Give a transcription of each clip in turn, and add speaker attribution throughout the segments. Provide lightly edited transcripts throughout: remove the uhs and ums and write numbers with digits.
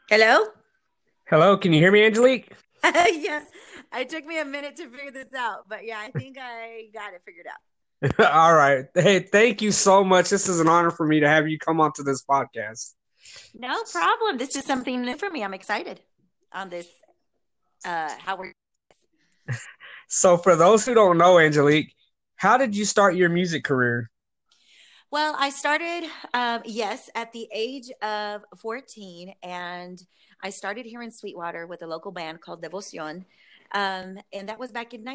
Speaker 1: Hello?
Speaker 2: Hello, can you hear me, Angelique?
Speaker 1: Yes. It took me a minute to figure this out, but yeah, I think I got it figured out.
Speaker 2: All right. Hey, thank you so much. This is an honor for me to have you come onto this podcast.
Speaker 1: No problem. This is something new for me. I'm excited on this. How we're
Speaker 2: So, for those who don't know, Angelique, how did you start your music career?
Speaker 1: Well, I started, yes, at the age of 14, and I started here in Sweetwater with a local band called Devoción. And that was back in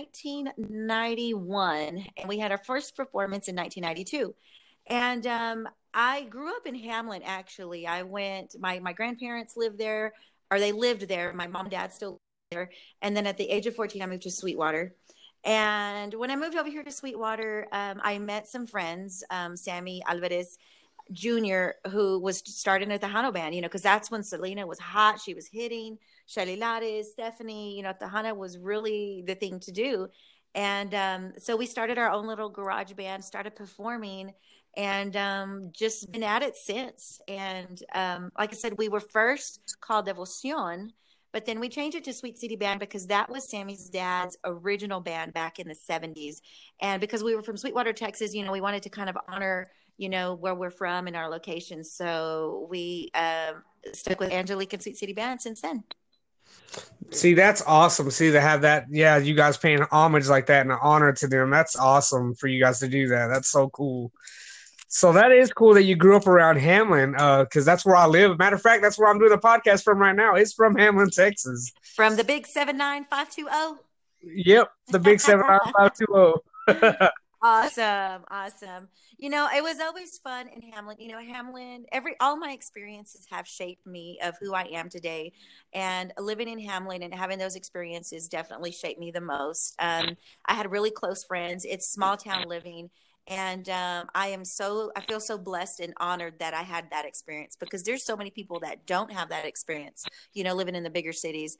Speaker 1: 1991. And we had our first performance in 1992. And I grew up in Hamlin, actually. My grandparents lived there, or they lived there. My mom and dad still live there. And then at the age of 14, I moved to Sweetwater. And when I moved over here to Sweetwater, I met some friends, Sammy Alvarez Jr., who was starting at the Tejano band, because that's when Selena was hot. She was hitting Shelly Lares, Stephanie, Tejano was really the thing to do. And so we started our own little garage band, started performing, and just been at it since. And like I said, we were first called Devoción, but then we changed it to Sweet City Band because that was Sammy's dad's original band back in the 70s. And because we were from Sweetwater, Texas, we wanted to kind of honor, where we're from and our location. So we stuck with Angelique and Sweet City Band since then.
Speaker 2: See, that's awesome. See, to have that, yeah, you guys paying homage like that and an honor to them. That's awesome for you guys to do that. That's so cool. So that is cool that you grew up around Hamlin, because that's where I live. Matter of fact, that's where I'm doing the podcast from right now. It's from Hamlin, Texas.
Speaker 1: From the big 79520.
Speaker 2: Yep, the big 79520.
Speaker 1: Awesome, awesome. It was always fun in Hamlin. Hamlin, all my experiences have shaped me of who I am today. And living in Hamlin and having those experiences definitely shaped me the most. I had really close friends. It's small town living. And I feel so blessed and honored that I had that experience because there's so many people that don't have that experience, living in the bigger cities.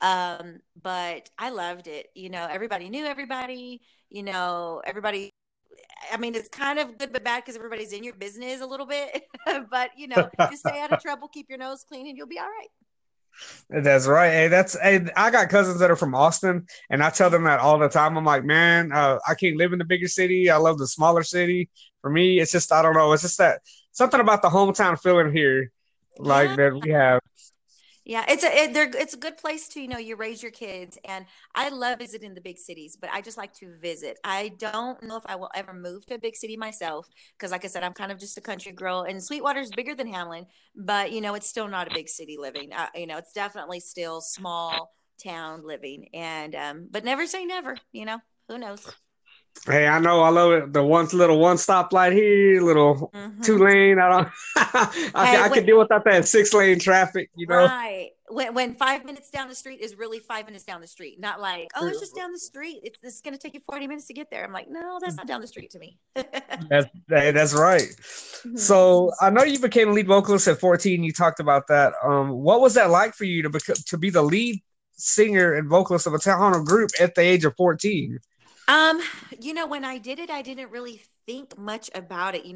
Speaker 1: But I loved it. Everybody knew everybody, everybody. I mean, it's kind of good but bad because everybody's in your business a little bit. But just stay out of trouble, keep your nose clean, and you'll be all right.
Speaker 2: That's right. Hey, I got cousins that are from Austin, and I tell them that all the time. I'm like, man, I can't live in the bigger city. I love the smaller city. For me, it's just I don't know. It's just that something about the hometown feeling here, like
Speaker 1: Yeah.
Speaker 2: that we have.
Speaker 1: Yeah, it's a good place to you raise your kids, and I love visiting the big cities, but I just like to visit. I don't know if I will ever move to a big city myself because, like I said, I'm kind of just a country girl, and Sweetwater's bigger than Hamlin, but it's still not a big city living. It's definitely still small town living, and but never say never. Who knows?
Speaker 2: Hey, I know, I love it. The one little one stoplight here, little two
Speaker 1: Hmm.
Speaker 2: lane. I don't.
Speaker 1: Hey,
Speaker 2: I could deal without that 6 lane traffic.
Speaker 1: right. When 5 minutes down the street is really 5 minutes down the street, not like, oh, it's just down the street. It's going to take you 40 minutes to get there. I'm like, no, that's not down the street to me.
Speaker 2: That's right.
Speaker 1: Mhm.
Speaker 2: So I know you became lead vocalist at 14. You talked about that. What was that like for you to be the lead singer and vocalist of a Tejano group at the age of 14?
Speaker 1: Um, when I did it, I didn't really think much about it.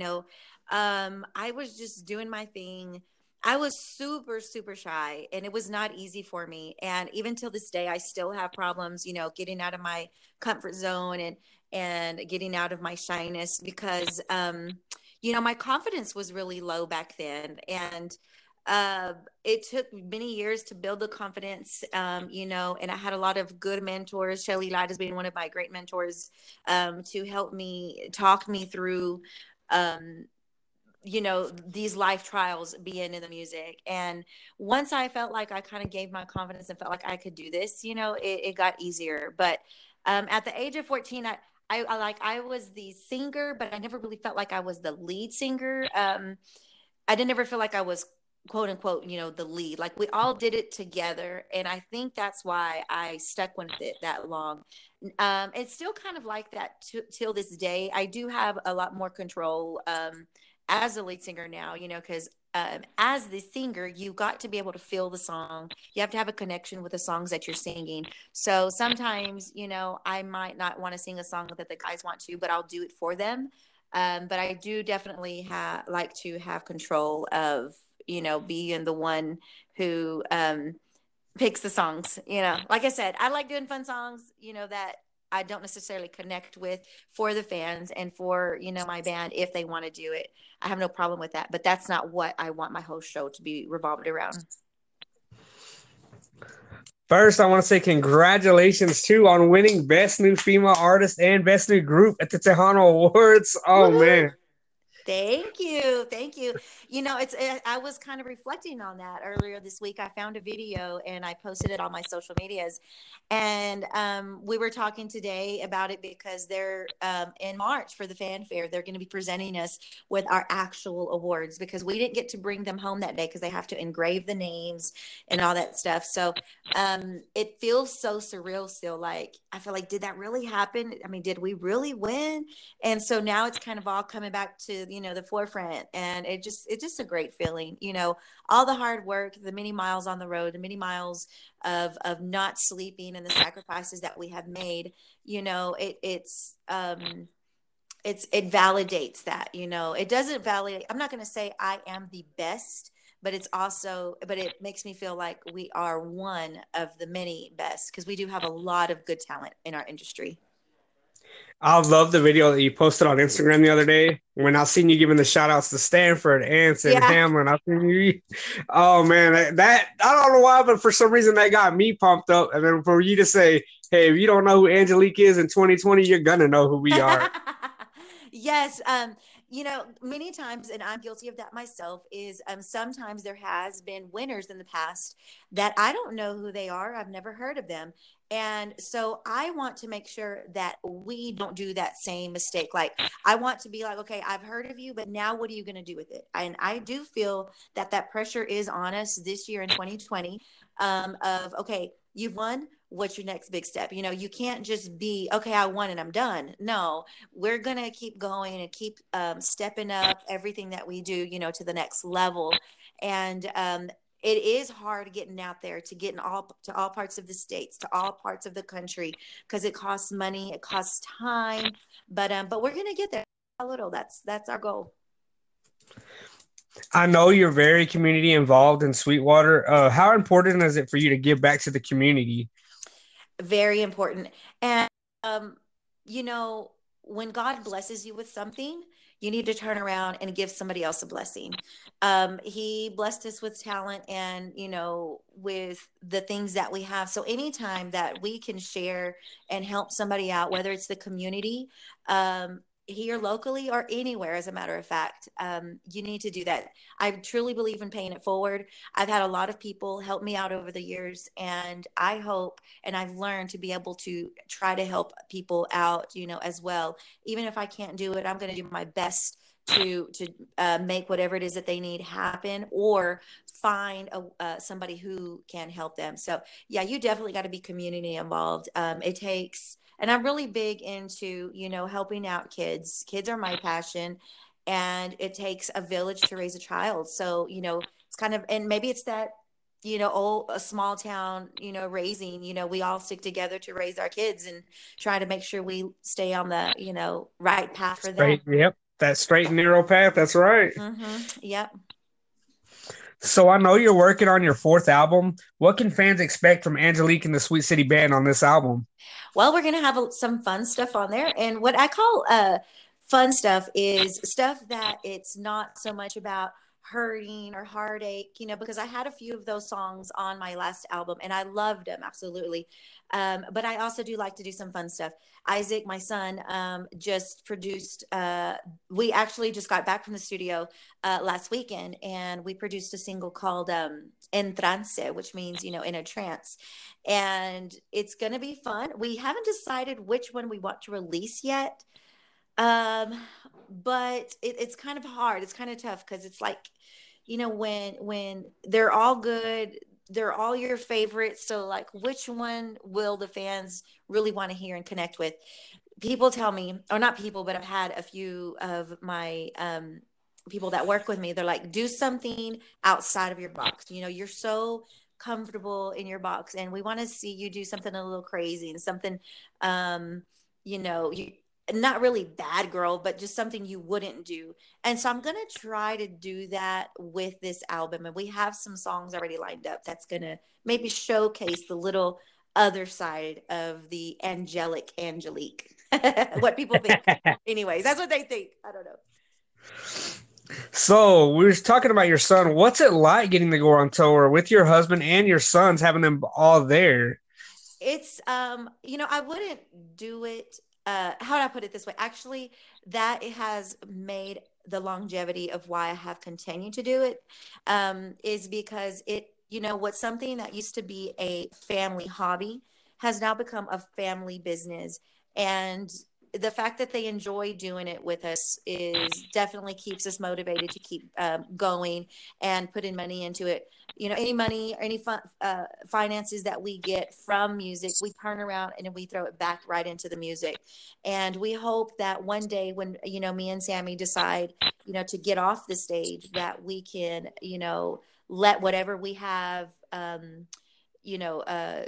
Speaker 1: I was just doing my thing. I was super, super shy, and it was not easy for me. And even till this day, I still have problems, getting out of my comfort zone and getting out of my shyness because, my confidence was really low back then, and uh, it took many years to build the confidence, and I had a lot of good mentors. Shelly Light has been one of my great mentors to help me talk me through, um, these life trials being in the music. And once I felt like I kind of gave my confidence and felt like I could do this, it got easier. But at the age of 14, I was the singer, but I never really felt like I was the lead singer. I didn't ever feel like I was quote unquote, the lead. Like we all did it together. And I think that's why I stuck with it that long. It's still kind of like that till this day. I do have a lot more control as a lead singer now, because as the singer, you got to be able to feel the song. You have to have a connection with the songs that you're singing. So sometimes, I might not want to sing a song that the guys want to, but I'll do it for them. But I do definitely like to have control of being the one who picks the songs. Like I said, I like doing fun songs, that I don't necessarily connect with, for the fans and for, my band. If they want to do it, I have no problem with that, but that's not what I want my whole show to be revolved around.
Speaker 2: First, I want to say congratulations too on winning Best New Female Artist and Best New Group at the Tejano Awards. Oh
Speaker 1: Woo-hoo.
Speaker 2: man.
Speaker 1: Thank you. Thank you. I was kind of reflecting on that earlier this week. I found a video and I posted it on my social medias. And we were talking today about it because they're in March for the fanfare. They're going to be presenting us with our actual awards, because we didn't get to bring them home that day because they have to engrave the names and all that stuff. So it feels so surreal still. Like, I feel like, did that really happen? I mean, did we really win? And so now it's kind of all coming back to, the forefront, and it's just a great feeling, all the hard work, the many miles on the road, the many miles of not sleeping, and the sacrifices that we have made, it validates that, it doesn't validate. I'm not going to say I am the best, but it makes me feel like we are one of the many best, because we do have a lot of good talent in our industry.
Speaker 2: I love the video that you posted on Instagram the other day when I seen you giving the shout outs to Stanford, Anson, Hamlin. I seen you. Oh man, that I don't know why, but for some reason that got me pumped up. And then for you to say, hey, if you don't know who Angelique is in 2020, you're gonna know who we are.
Speaker 1: Yes. Many times, and I'm guilty of that myself, is sometimes there has been winners in the past that I don't know who they are. I've never heard of them. And so I want to make sure that we don't do that same mistake. Like, I want to be like, okay, I've heard of you, but now what are you going to do with it? And I do feel that pressure is on us this year in 2020, of, okay, you've won. What's your next big step? You can't just be, okay, I won and I'm done. No, we're going to keep going and keep stepping up everything that we do, to the next level. And it is hard getting out there, to get to all parts of the states, to all parts of the country, because it costs money, it costs time, but we're going to get there a little. That's our goal.
Speaker 2: I know you're very community involved in Sweetwater. How important is it for you to give back to the community?
Speaker 1: Very important. And, when God blesses you with something, you need to turn around and give somebody else a blessing. He blessed us with talent and, with the things that we have. So anytime that we can share and help somebody out, whether it's the community, here locally or anywhere, as a matter of fact, you need to do that. I truly believe in paying it forward. I've had a lot of people help me out over the years, and I hope, and I've learned to be able to try to help people out, as well. Even if I can't do it, I'm going to do my best to make whatever it is that they need happen, or find somebody who can help them. So yeah, you definitely got to be community involved. It takes, and I'm really big into, helping out kids. Kids are my passion, and it takes a village to raise a child. So, it's kind of, and maybe it's that, a small town, raising, we all stick together to raise our kids and try to make sure we stay on the, right path for them.
Speaker 2: Yep. That straight and narrow path. That's right.
Speaker 1: Mm-hmm. Yep.
Speaker 2: So I know you're working on your 4th album. What can fans expect from Angelique and the Sweet City Band on this album?
Speaker 1: Well, we're going to have some fun stuff on there. And what I call fun stuff is stuff that it's not so much about hurting or heartache, because I had a few of those songs on my last album and I loved them. Absolutely. But I also do like to do some fun stuff. Isaac, my son, just produced, we actually just got back from the studio last weekend, and we produced a single called En Trance, which means, in a trance. And it's going to be fun. We haven't decided which one we want to release yet. But it's kind of hard. It's kind of tough, because it's like, when they're all good, they're all your favorites. So like, which one will the fans really want to hear and connect with? People tell me, or not people, but I've had a few of my people that work with me. They're like, do something outside of your box. You're so comfortable in your box, and we want to see you do something a little crazy and something, not really bad girl, but just something you wouldn't do. And so I'm going to try to do that with this album. And we have some songs already lined up that's going to maybe showcase the little other side of the angelic Angelique. What people think. Anyways, that's what they think. I don't know.
Speaker 2: So we were talking about your son. What's it like getting to go on tour with your husband and your sons, having them all there?
Speaker 1: It's I wouldn't do it. How do I put it this way? Actually, that it has made the longevity of why I have continued to do it, is because what's something that used to be a family hobby has now become a family business. And the fact that they enjoy doing it with us is definitely keeps us motivated to keep going and putting money into it. Any money or any finances that we get from music, we turn around and we throw it back right into the music. And we hope that one day when, me and Sammy decide, to get off the stage, that we can, let whatever we have, you know, uh,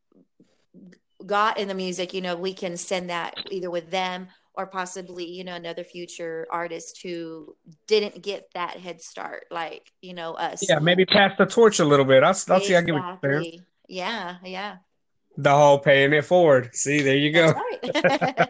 Speaker 1: got in the music, we can send that either with them or possibly, another future artist who didn't get that head start, like, us.
Speaker 2: Yeah, maybe pass the torch a little bit. I'll see. I get what you're saying.
Speaker 1: Exactly. Yeah. Yeah.
Speaker 2: The whole paying it forward. See, there you
Speaker 1: That's
Speaker 2: go.
Speaker 1: right.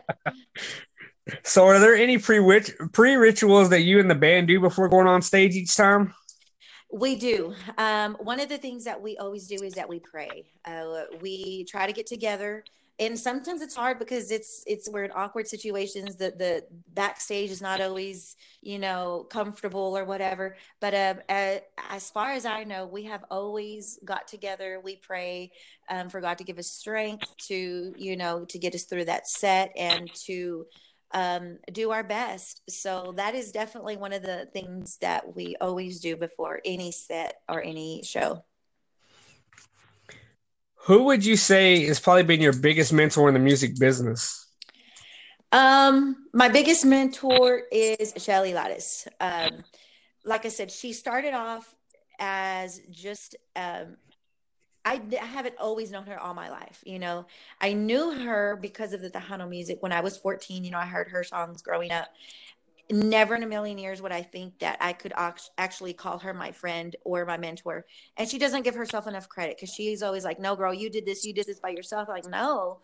Speaker 2: So, are there any pre rituals that you and the band do before going on stage each time?
Speaker 1: We do. One of the things that we always do is that we pray. We try to get together, and sometimes it's hard because we're in awkward situations. The backstage is not always comfortable or whatever. But as far as I know, we have always got together. We pray for God to give us strength to get us through that set and to do our best. So that is definitely one of the things that we always do before any set or any show.
Speaker 2: Who would you say has probably been your biggest mentor in the music business?
Speaker 1: My biggest mentor is Shelly Lattis. Like I said, she started off as just I haven't always known her all my life. I knew her because of the Tejano music when I was 14. I heard her songs growing up. Never in a million years would I think that I could actually call her my friend or my mentor. And she doesn't give herself enough credit because she's always like, no, girl, you did this by yourself. Like, no.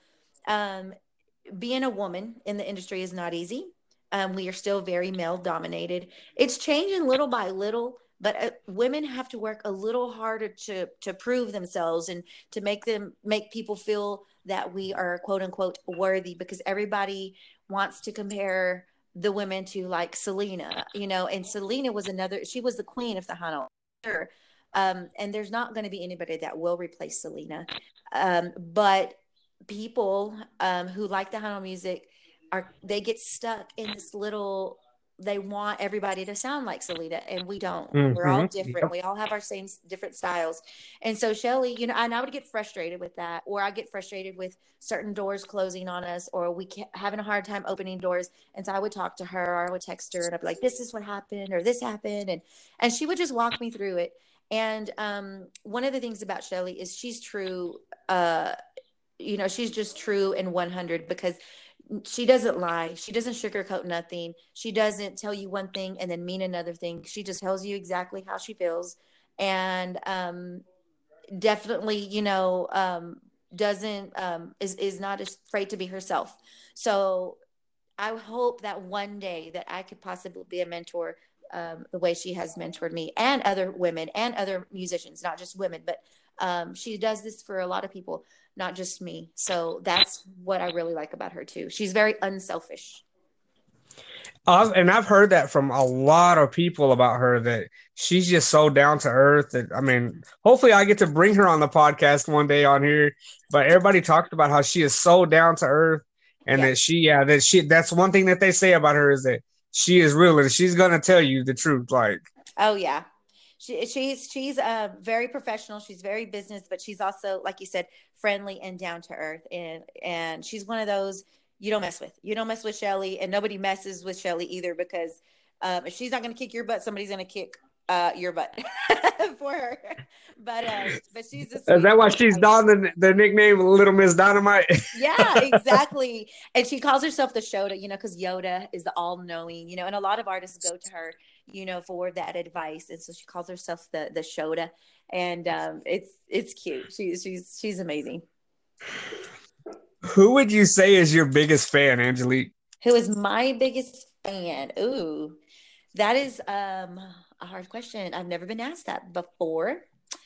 Speaker 1: Being a woman in the industry is not easy. We are still very male dominated. It's changing little by little, but women have to work a little harder to prove themselves and to make people feel that we are quote unquote worthy, because everybody wants to compare the women to like Selena, and Selena she was the queen of Tejano. Sure. And there's not going to be anybody that will replace Selena. But people who like Tejano music they get stuck in this little, they want everybody to sound like Selena, and we don't. We're all different.
Speaker 2: Yep.
Speaker 1: We all have our same different styles. And so Shelly, and I would get frustrated with that, or I get frustrated with certain doors closing on us, or we having a hard time opening doors. And so I would talk to her, or I would text her and I'd be like, this is what happened, or this happened. And she would just walk me through it. And one of the things about Shelly is she's true. She's just true and 100, because she doesn't lie. She doesn't sugarcoat nothing. She doesn't tell you one thing and then mean another thing. She just tells you exactly how she feels. And definitely, doesn't is not afraid to be herself. So I hope that one day that I could possibly be a mentor, the way she has mentored me and other women and other musicians, not just women, but she does this for a lot of people, not just me. So that's what I really like about her too. She's very unselfish.
Speaker 2: And I've heard that from a lot of people about her, that she's just so down to earth. That, I mean, hopefully I get to bring her on the podcast one day on here. But everybody talks about how she is so down to earth, and that's one thing that they say about her, is that she is real and she's gonna tell you the truth. Like,
Speaker 1: oh yeah. She's very professional. She's very business, but she's also, like you said, friendly and down to earth. And she's one of those you don't mess with. You don't mess with Shelly, and nobody messes with Shelly either, because if she's not going to kick your butt, somebody's going to kick your butt for her. but she's a
Speaker 2: Is that why
Speaker 1: sweetheart.
Speaker 2: she's donned the nickname Little Miss Dynamite?
Speaker 1: Yeah, exactly. And she calls herself the Shoda, because Yoda is the all knowing, and a lot of artists go to her, for that advice. And so she calls herself the Shoda. And it's cute. She's amazing.
Speaker 2: Who would you say is your biggest fan, Angelique?
Speaker 1: Who is my biggest fan? Ooh, that is a hard question. I've never been asked that before.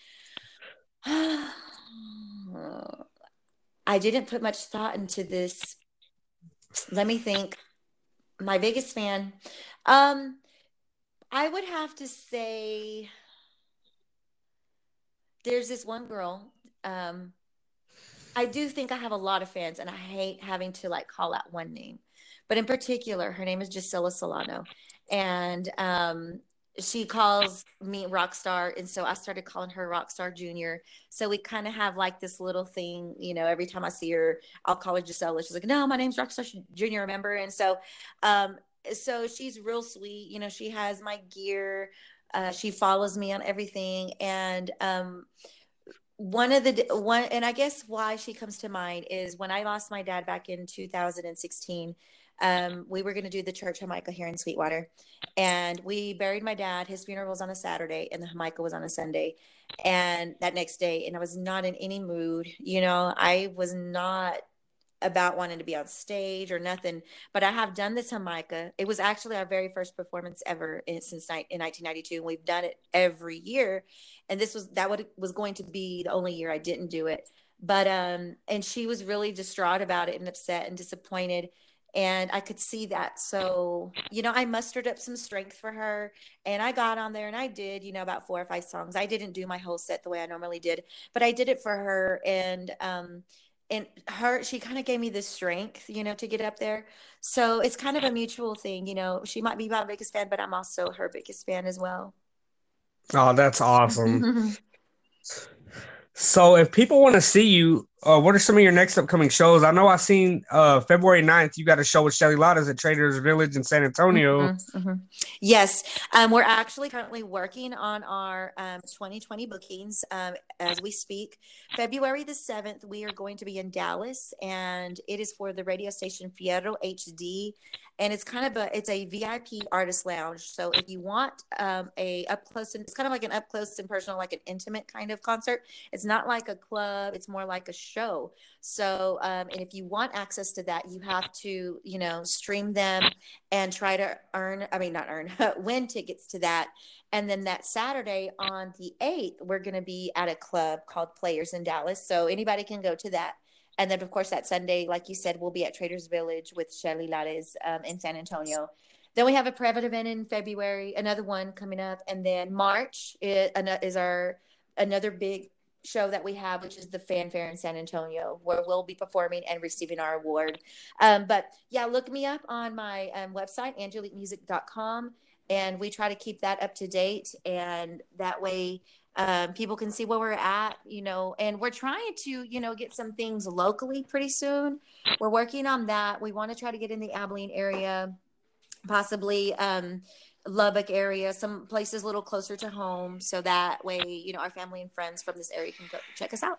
Speaker 1: I didn't put much thought into this. Let me think. My biggest fan. I would have to say there's this one girl. I do think I have a lot of fans, and I hate having to like call out one name, but in particular, her name is Gisela Solano, and she calls me Rockstar, and so I started calling her Rockstar Junior. So we kind of have like this little thing, every time I see her, I'll call her Gisela. She's like, "No, my name's Rockstar Junior, remember?" And so she's real sweet. She has my gear. She follows me on everything, and and I guess why she comes to mind is when I lost my dad back in 2016. We were going to do the church Jamaica here in Sweetwater, and we buried my dad. His funeral was on a Saturday and the Jamaica was on a Sunday, and that next day, and I was not in any mood. I was not about wanting to be on stage or nothing, but I have done this Jamaica. It was actually our very first performance ever in 1992. And we've done it every year. And was going to be the only year I didn't do it. But, and she was really distraught about it and upset and disappointed. And I could see that. So, I mustered up some strength for her, and I got on there and I did, about 4 or 5 songs. I didn't do my whole set the way I normally did, but I did it for her. And she kind of gave me the strength, to get up there. So it's kind of a mutual thing. She might be my biggest fan, but I'm also her biggest fan as well.
Speaker 2: Oh, that's awesome. So if people want to see you, what are some of your next upcoming shows? I know I seen February 9th, you got a show with Shelly Lattes at Traders Village in San Antonio.
Speaker 1: Mm-hmm, mm-hmm. Yes. We're actually currently working on our 2020 bookings as we speak. February the 7th, we are going to be in Dallas, and it is for the radio station Fierro HD. And it's it's a VIP artist lounge. So if you want it's kind of like an up close and personal, like an intimate kind of concert. It's not like a club. It's more like a show. So, and if you want access to that, you have to, stream them and try to win tickets to that. And then that Saturday on the 8th, we're going to be at a club called Players in Dallas. So anybody can go to that. And then, of course, that Sunday, like you said, we'll be at Traders Village with Shelly Lattes in San Antonio. Then we have a private event in February, another one coming up. And then March is another big show that we have, which is the Fanfare in San Antonio, where we'll be performing and receiving our award. But yeah, look me up on my website, angeliquemusic.com. And we try to keep that up to date. And that way, people can see where we're at, and we're trying to, get some things locally pretty soon. We're working on that. We want to try to get in the Abilene area, possibly Lubbock area, some places a little closer to home. So that way, our family and friends from this area can go check us out.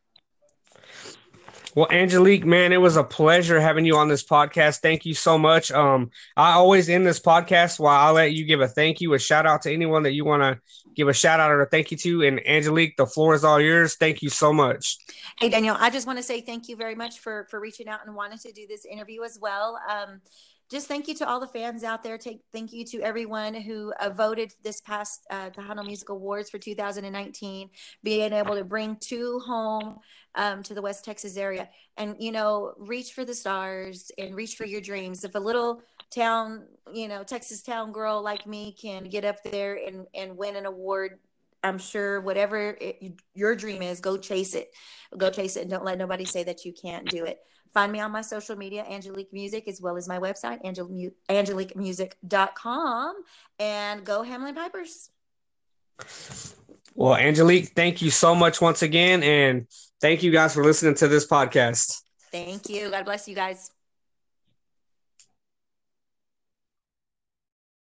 Speaker 2: Well, Angelique, man, it was a pleasure having you on this podcast. Thank you so much. I always end this podcast while I'll let you give a thank you, a shout out to anyone that you want to give a shout out or a thank you to. And Angelique, the floor is all yours. Thank you so much.
Speaker 1: Hey, Daniel, I just want to say thank you very much for reaching out and wanting to do this interview as well. Just thank you to all the fans out there. Thank you to everyone who voted this past Tejano Music Awards for 2019, being able to bring 2 home to the West Texas area. And, reach for the stars and reach for your dreams. If a little town, Texas town girl like me can get up there and win an award, I'm sure whatever your dream is, go chase it. Go chase it, and don't let nobody say that you can't do it. Find me on my social media, Angelique Music, as well as my website, angeliquemusic.com, and go Hamlin Pipers.
Speaker 2: Well, Angelique, thank you so much once again, and thank you guys for listening to this podcast.
Speaker 1: Thank you. God bless you guys.